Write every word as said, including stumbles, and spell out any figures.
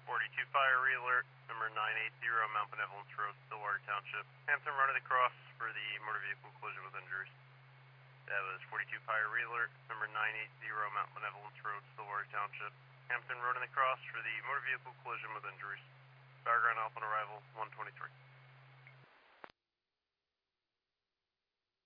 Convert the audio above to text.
forty-two fire re-alert, number nine eight zero Mount Benevolence Road, Stillwater Township. Hampton running across for the motor vehicle collision with injuries. That was forty-two fire re-alert, number nine eight zero Mount Benevolence Road, Stillwater Township. Hampton running across for the motor vehicle collision with injuries. Background Alpha on arrival, one twenty-three.